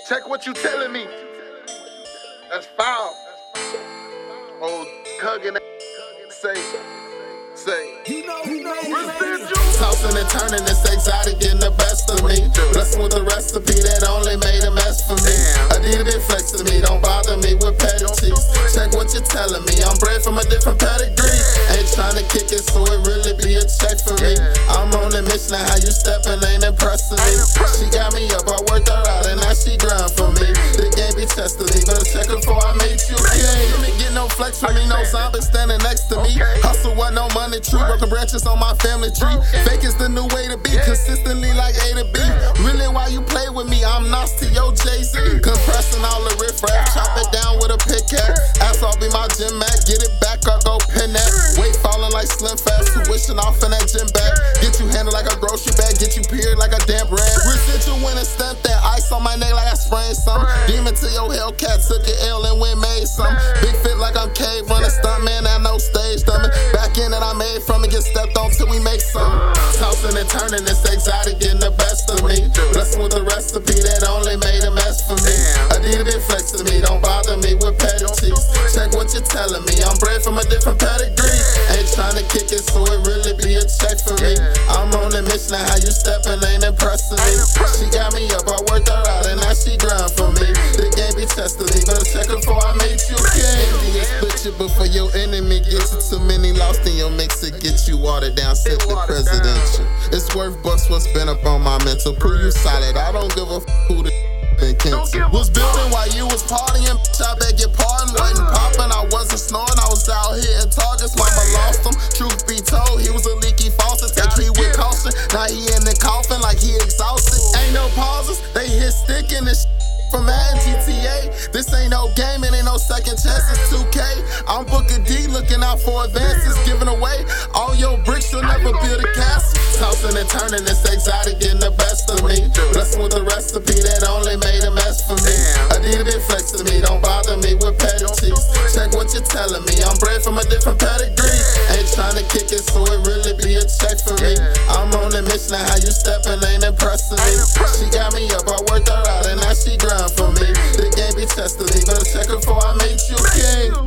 Check what you telling me. That's foul. Old hugging say. You know, Tossing and turning, this exotic getting the best of me. Blessing with a recipe that only made a mess for me. Adidas been flex to me, don't bother me with petty. Check what you're telling me, I'm bred from a different pedigree. Ain't trying to kick it, so it really be a check for me. I'm on a mission, how you stepping ain't impressing me. She got me up, I worked her out, and now she grind for me. The game be testing me, better check her before I make you king. You ain't get no flex from me, no zombie standing next to me. Hustle what no money tree, broken branches on my family tree. Fake is the new way to be, consistently like A to B. Really, why you play with me? I'm Nas to your Jay-Z. Compressing all the riff-raff, chop it down with a pickaxe. Asphalt be my gym mat, get it back or go pin that. Weight falling like Slim Fast, tuition off in that gym bag. Get you handled like a grocery bag, get you peered like a damn rag. Residual when it stamp that ice on my neck like I sprained something. Demon to your Hellcat, took an L and went made something. Big fit like I'm cave running, stunt man, I know stage dummy. Back in that I made from it, get stepped on till we make something. Tossing and turning, this exotic getting the best of me. Blessing with a recipe that only made a mess for me. Adidas been flex to me, don't bother me with petty. Check what you're telling me, I'm bred from a different pedigree. Ain't trying to kick it, so it really be a check for me. I'm on a mission, how you stepping ain't impressing me. She got me up, I worked her out, and now she grind for me. The game be testing me, better check her before I make you king. Split you before your enemy gets you too many lost in your mix, it get you watered down, sip the presidential. It's worth bucks what's been up on my mental. Prove you solid, I don't give a who the been canceled. Was building while you was partying, I beg your pardon. Wasn't popping, I wasn't snoring, I was out hitting targets. Mama lost him, truth be told, he was a leaky faucet. Take treat with caution, now he in the coffin like he exhausted. Ain't no pauses, they hit stick in this from Madden GTA. This ain't no game, it ain't no second chances. 2K, I'm Booker D, looking out for advances. Giving away all your bricks, you'll never build a castle. Tossing and turning, this exotic getting the best of me. Blessing with a recipe that only made a mess for me. Adidas been flex to me, don't bother me with petty. Check what you're telling me, I'm bred from a different pedigree. Ain't trying to kick it, so it really be a check for me. I'm on a mission, how you stepping ain't impressing me. She got me up, I worked her out, and now she grind for me. The game be testing me, better check her before I make you king.